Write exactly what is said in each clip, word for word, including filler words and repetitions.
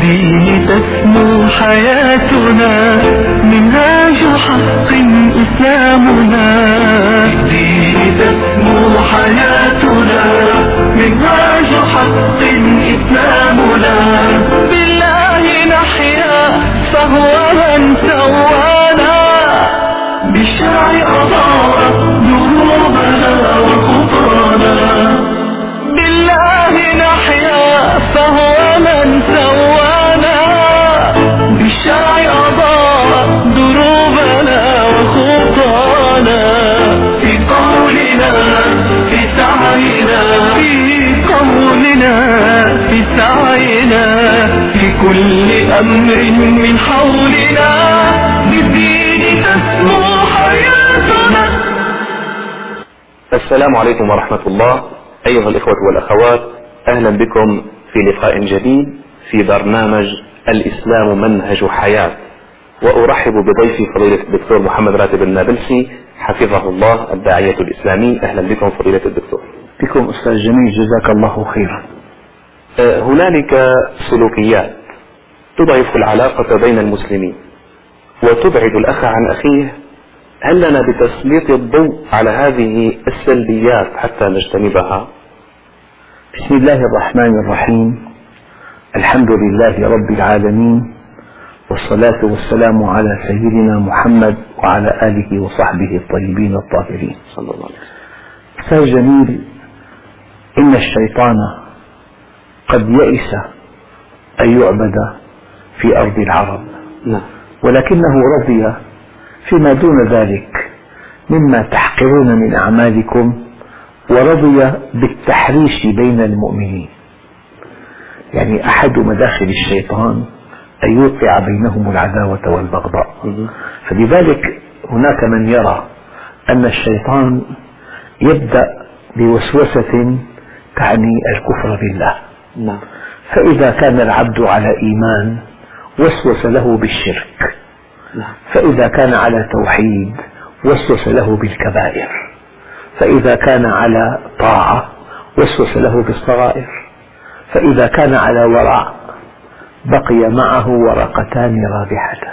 بالدين تسمو حياتنا، منهاج حق إسلامنا. بالدين تسمو حياتنا، منهاج حق إسلامنا. بالله نحيا فهو من سوانا، بالشرع أضاء دروبنا وخطانا. بالله نحيا فهو من سوانا، بالشرع أضاء دروبنا وخطانا. في قولنا في سعينا، في قولنا في سعينا، في كل أمر من حولنا، بالدين تسمو حياتنا. السلام عليكم ورحمة الله. أيها الإخوة والأخوات، أهلا بكم في لقاء جديد في برنامج الإسلام منهج حياة، وأرحب بضيفي فضيلة الدكتور محمد راتب النابلسي حفظه الله، الداعية الإسلامي. أهلا بكم فضيلة الدكتور. بكم أستاذ جميل، جزاك الله خيرا. هنالك سلوكيات تضعف العلاقة بين المسلمين وتبعد الأخ عن أخيه. هل لنا بتسليط الضوء على هذه السلبيات حتى نجتنبها؟ بسم الله الرحمن الرحيم. الحمد لله رب العالمين، والصلاة والسلام على سيدنا محمد وعلى آله وصحبه الطيبين الطاهرين صلى الله عليه وسلم. أستاذ جميل، إن الشيطان قد يئس أن يعبد في أرض العرب، نعم. ولكنه رضي فيما دون ذلك مما تحقرون من أعمالكم، ورضي بالتحريش بين المؤمنين. يعني أحد مداخل الشيطان أن يوقع بينهم العداوة والبغضاء. فلذلك هناك من يرى أن الشيطان يبدأ بوسوسة تعني الكفر بالله، نعم. فإذا كان العبد على إيمان وسوس له بالشرك، فإذا كان على توحيد وسوس له بالكبائر، فإذا كان على طاعة وسوس له بالصغائر، فإذا كان على ورع بقي معه ورقتان رابحتان،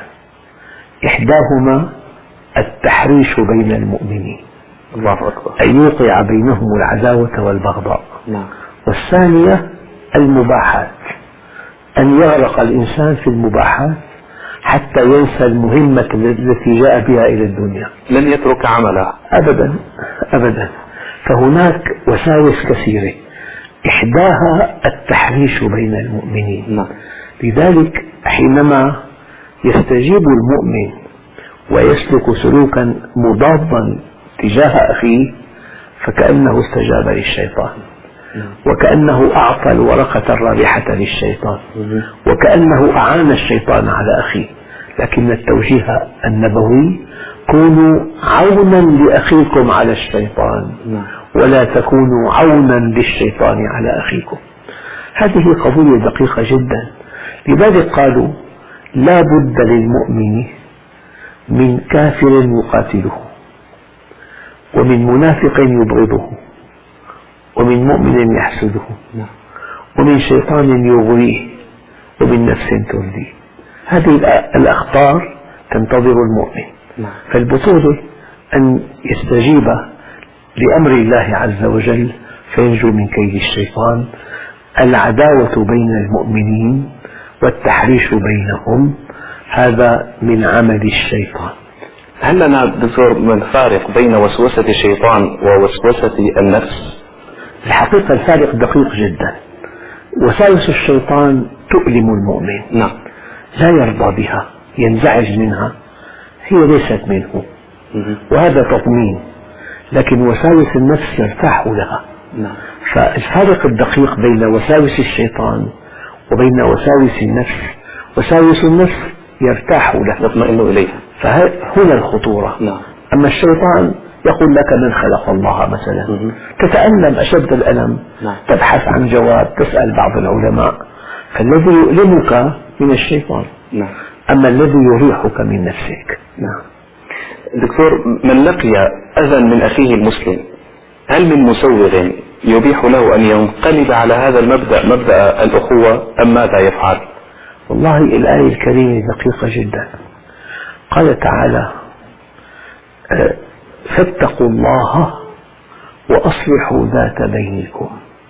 إحداهما التحريش بين المؤمنين، الله أكبر، أن يوقع بينهم العداوة والبغضاء، نعم. والثانية المباحات، أن يغرق الإنسان في المباحات حتى ينسى المهمة التي جاء بها إلى الدنيا، لن يترك عمله أبدا أبدا. فهناك وساوس كثيرة، إحداها التحريش بين المؤمنين. نعم. لذلك حينما يستجيب المؤمن ويسلك سلوكا مضادا تجاه أخيه، فكأنه استجاب للشيطان، وكأنه أعطى الورقة الرابحة للشيطان، وكأنه أعان الشيطان على أخيه. لكن التوجيه النبوي: كونوا عونا لأخيكم على الشيطان، ولا تكونوا عونا للشيطان على أخيكم. هذه قضية دقيقة جدا. لذلك قالوا: لا بد للمؤمن من كافر يقاتله، ومن منافق يبغضه، ومن مؤمن يحسده، ومن شيطان يغويه، ومن نفس ترديه. هذه الأخطار تنتظر المؤمن. فالبطولة أن يستجيب لأمر الله عز وجل فينجو من كيد الشيطان. العداوة بين المؤمنين والتحريش بينهم هذا من عمل الشيطان. هل لنا دكتور من فارق بين وسوسة الشيطان ووسوسة النفس؟ الحقيقة الفارق دقيق جدا. وساوس الشيطان تؤلم المؤمن، نعم، لا يرضى بها، ينزعج منها، هي ليست منه، وهذا تطمين. لكن وساوس النفس يرتاح لها. نعم. فالفارق الدقيق بين وساوس الشيطان وبين وساوس النفس: وساوس النفس يرتاح لها، يطمئن إليها، فهنا الخطورة. نعم. أما الشيطان يقول لك: من خلق الله مثلا، م- تتألم أشد الألم، نعم. تبحث عن جواب، تسأل بعض العلماء. فالذي يؤلمك من الشيطان، نعم. أما الذي يريحك من نفسك. نعم. دكتور، من لقي أذى من أخيه المسلم، هل من مسوغ يبيح له أن ينقلب على هذا المبدأ، مبدأ الأخوة، أم ماذا يفعل؟ والله الآية الكريمة دقيقة جدا. قال تعالى فاتقوا الله وأصلحوا ذات بينكم.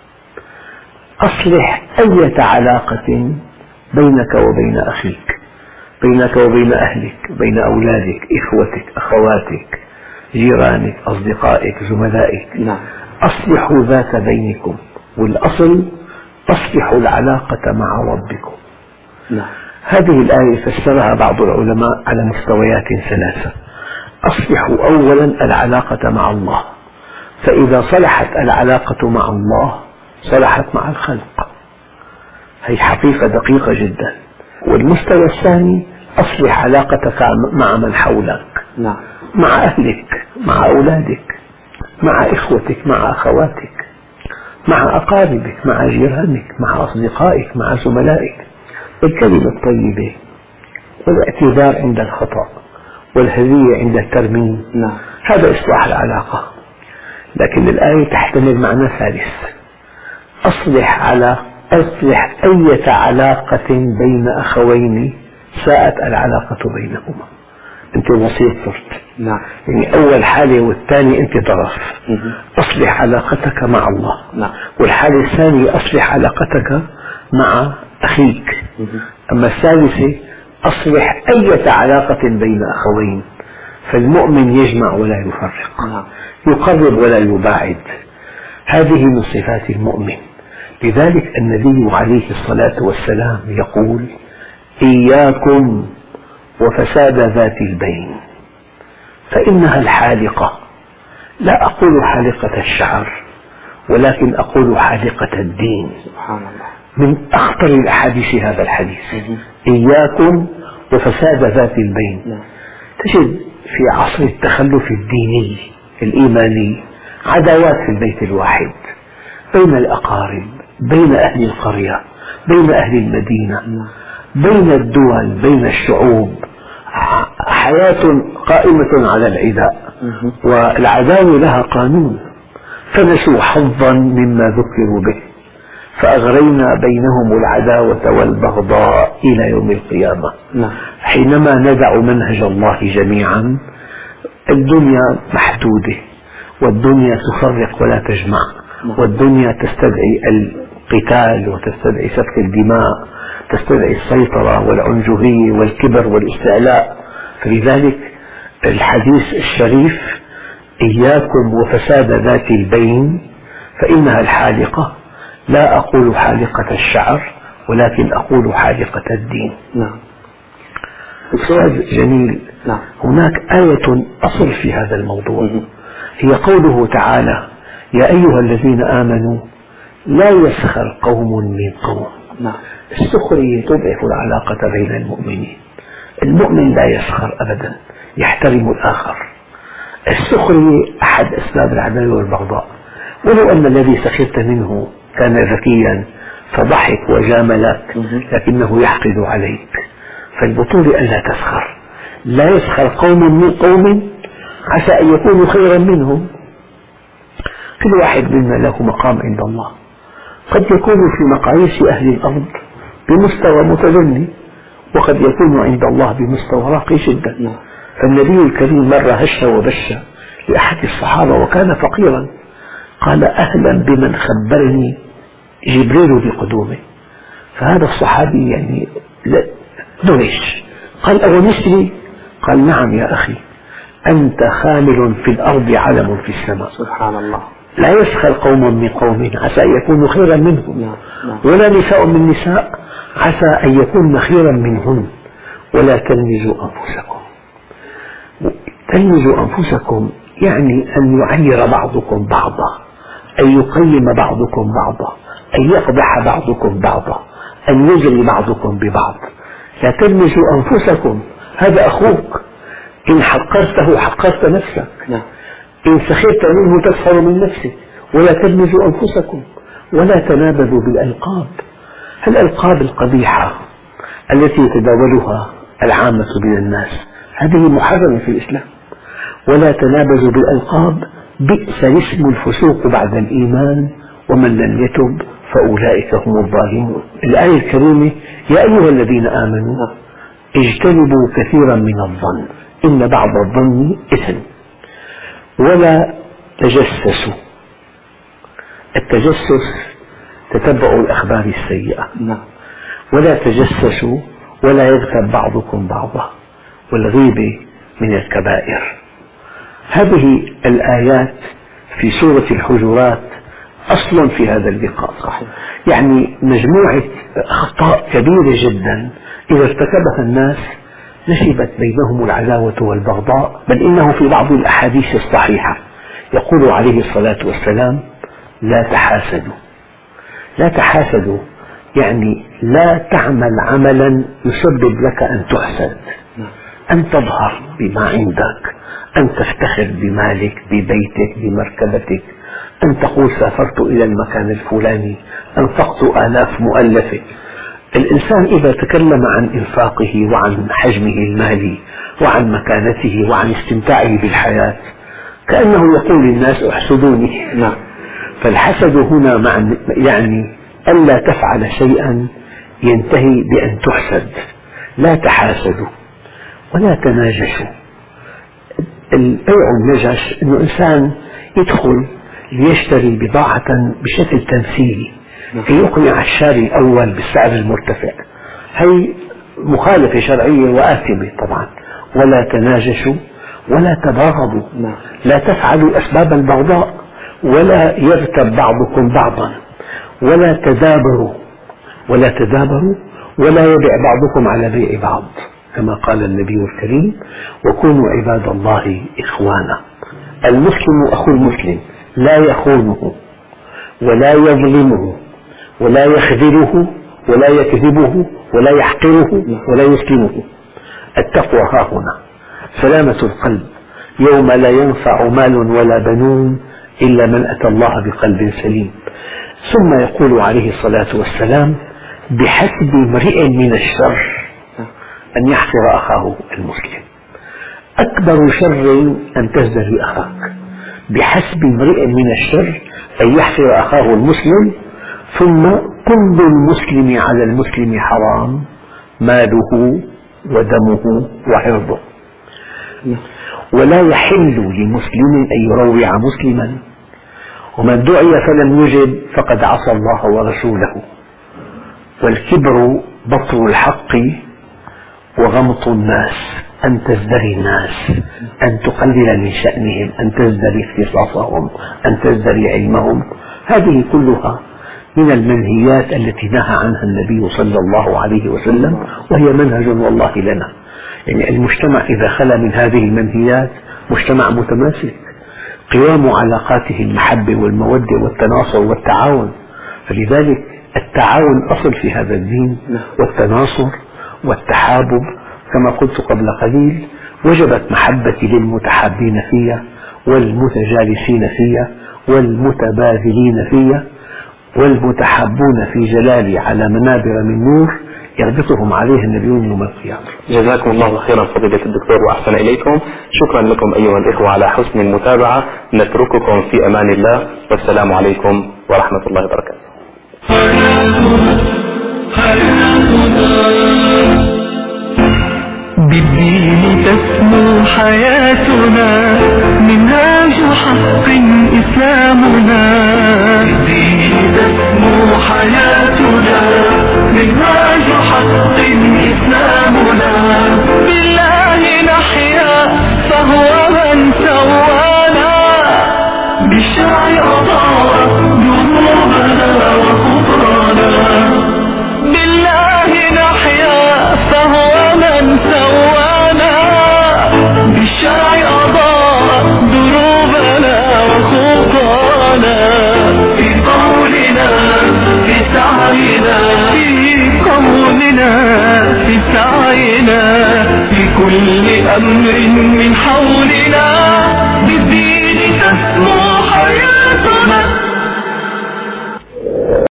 أصلح أية علاقة بينك وبين أخيك، بينك وبين أهلك، بين أولادك، إخوتك، أخواتك، جيرانك، أصدقائك، زملائك. نعم. أصلحوا ذات بينكم، والأصل أصلحوا العلاقة مع ربكم. نعم. هذه الآية فسرها بعض العلماء على مستويات ثلاثة. أصلحوا أولا العلاقة مع الله، فإذا صلحت العلاقة مع الله صلحت مع الخلق. هي حقيقة دقيقة جدا. والمستوى الثاني أصلح علاقتك مع من حولك. نعم. مع أهلك، مع أولادك، مع إخوتك، مع أخواتك، مع أقاربك، مع جيرانك، مع أصدقائك، مع زملائك. الكلمة الطيبة والاعتذار عند الخطأ والهدية عند الترميم. نعم. هذا إصلاح العلاقة. لكن الآية تحتمل معنى ثالث. أصلح على أصلح أية علاقة بين أخوين ساءت العلاقة بينهما. أنت وسيط صرت. نعم. يعني أول حالة والثانية أنت طرف. أصلح علاقتك مع الله. نعم. والحالة الثانية أصلح علاقتك مع أخيك. أما الثالثة أصلح أية علاقة بين أخوين. فالمؤمن يجمع ولا يفرق. نعم. يقرب ولا يباعد. هذه من صفات المؤمن. لذلك النبي عليه الصلاة والسلام يقول إياكم وفساد ذات البين فإنها الحالقة. لا أقول حالقة الشعر ولكن أقول حالقة الدين. سبحان الله. من أخطر الأحاديث هذا الحديث. إياكم وفساد ذات البين. تجد في عصر التخلف الديني الإيماني عداوات في البيت الواحد بين الأقارب، بين أهل القرية، بين أهل المدينة، بين الدول، بين الشعوب. حياة قائمة على العداء، والعداوة لها قانون. فنسوا حظا مما ذكروا به فأغرينا بينهم العداوة والبغضاء إلى يوم القيامة. حينما ندع منهج الله جميعا الدنيا محدودة، والدنيا تفرق ولا تجمع، والدنيا تستدعي القتال وتستدعي سفك الدماء، تستدعي السيطرة والعنجهية والكبر والاستعلاء. فلذلك الحديث الشريف إياكم وفساد ذات البين فإنها الحالقة. لا أقول حالقة الشعر ولكن أقول حالقة الدين. نعم. أستاذ جميل. نعم. هناك آية أصل في هذا الموضوع هي قوله تعالى يا أيها الذين آمنوا لا يسخر قوم من قوم. نعم. السخرية تضعف العلاقة بين المؤمنين. المؤمن لا يسخر أبدا، يحترم الآخر. السخرية أحد أسباب العداوة والبغضاء. ولو أن الذي سخرت منه كان ذكيا فضحك وجاملك لكنه يحقد عليك. فالبطولة ألا تسخر. لا يسخر قوم من قوم عسى أن يكونوا خيرا منهم. كل واحد منا له مقام عند الله، قد يكون في مقاييس أهل الأرض بمستوى متدني، وقد يكون عند الله بمستوى راقي جدا. فالنبي الكريم مرة هش وبش لأحد الصحابة وكان فقيرا، قال أهلا بمن خبرني جبريل بقدومه. فهذا الصحابي يعني دهش، قال أونسني؟ قال نعم يا أخي، أنت خامل في الأرض علم في السماء. سبحان الله. لا يسخر قوم من قوم عسى أن يكونوا خيرا منهم، ولا نساء من نساء عسى أن يكون خيرا منهن، ولا تلمزوا أنفسكم. تلمزوا أنفسكم يعني أن يعير بعضكم بعضا، أن يقيم بعضكم بعضا، أن يقبح بعضكم بعضا، أن يجري بعضكم ببعض. لا تلمزوا أنفسكم، هذا أخوك، إن حقرته حقرت نفسك، إن سخرت منه تسخر من نفسك. ولا تلمزوا أنفسكم ولا تنابذوا بالألقاب. الألقاب القبيحة التي يتداولها العامة من الناس هذه محرمة في الإسلام. ولا تنابذوا بالألقاب، بئس الاسم الفسوق بعد الإيمان ومن لم يتب فأولئك هم الظالمون. الآية الكريمة: يا أيها الذين آمنوا اجتنبوا كثيرا من الظن إن بعض الظن إثم ولا تجسسوا. التجسس تتبع الأخبار السيئة، ولا تجسسوا ولا يغتب بعضكم بعضا، والغيبة من الكبائر. هذه الآيات في سورة الحجرات أصل في هذا اللقاء، يعني مجموعة أخطاء كبيرة جدا إذا ارتكبها الناس نشبت بينهم العداوة والبغضاء. بل إنه في بعض الأحاديث الصحيحة يقول عليه الصلاة والسلام: لا تحاسدوا. لا تحاسدوا يعني لا تعمل عملا يسبب لك أن تحسد، أن تظهر بما عندك، أن تفتخر بمالك، ببيتك، بمركبتك، أن تقول سافرت إلى المكان الفلاني، أنفقت آلاف مؤلفة. الإنسان إذا تكلم عن إنفاقه وعن حجمه المالي وعن مكانته وعن استمتاعه بالحياة كأنه يقول للناس احسدوني. فالحسد هنا يعني ألا تفعل شيئا ينتهي بأن تحسد. لا تحاسدوا ولا تناجشوا. البيع النجش أنه إنسان يدخل ليشتري بضاعة بشكل تمثيلي ليقنع الشاري الأول بالسعر المرتفع. هي مخالفة شرعية وآثمة طبعا. ولا تناجشوا ولا تباغضوا. لا تفعلوا أسباب البغضاء، ولا يغتب بعضكم بعضا، ولا تدابروا ولا تدابروا ولا يبيع بعضكم على بيع بعض، كما قال النبي الكريم: وكونوا عباد الله إخوانا. المسلم أخو المسلم لا يخونه ولا يظلمه ولا يخذله ولا يكذبه ولا يحقره ولا يسلمه. التقوى ها هنا سلامة القلب يوم لا ينفع مال ولا بنون إلا من أتى الله بقلب سليم. ثم يقول عليه الصلاة والسلام: بحسب امرئ من الشر أن يحقر أخاه المسلم. أكبر شر أن تزدري أخاك. بحسب امرئ من الشر أن يحقر أخاه المسلم. ثم كل المسلم على المسلم حرام، ماله ودمه وعرضه، ولا يحل لمسلم أن يروع مسلما، ومن دعي فلم يجب فقد عصى الله ورسوله. والكبر بطر الحق وغمط الناس، أن تزدري الناس، أن تقلل من شأنهم، أن تزدري اختصاصهم، أن تزدري علمهم. هذه كلها من المنهيات التي نهى عنها النبي صلى الله عليه وسلم، وهي منهج والله لنا. يعني المجتمع إذا خلا من هذه المنهيات مجتمع متماسك، قوام علاقاته المحبة والمودة والتناصر والتعاون. فلذلك التعاون أصل في هذا الدين، والتناصر والتحابب. كما قلت قبل قليل: وجبت محبتي للمتحابين فيها والمتجالسين فيها والمتبادلين فيها والمتحابون في جلالي على منابر من نور يربطهم عليها النبيون يوم القيامة. جزاكم الله خيرا فضيلة الدكتور وأحسن إليكم. شكرا لكم أيها الإخوة على حسن المتابعة. نترككم في أمان الله، والسلام عليكم ورحمة الله وبركاته. بالدين تسمو حياتنا، منهاج حق إسلامنا. بالدين تسمو حياتنا، منهاج حق إسلامنا. بالله نحيا فهو من سوانا، بالشرع أضاء ذنوبنا وخطانا. بالله نحيا فهو من سوانا، بالشرع أضاء دروبنا وخطانا. في قولنا في سعينا، في قولنا في سعينا، في كل أمر من حولنا.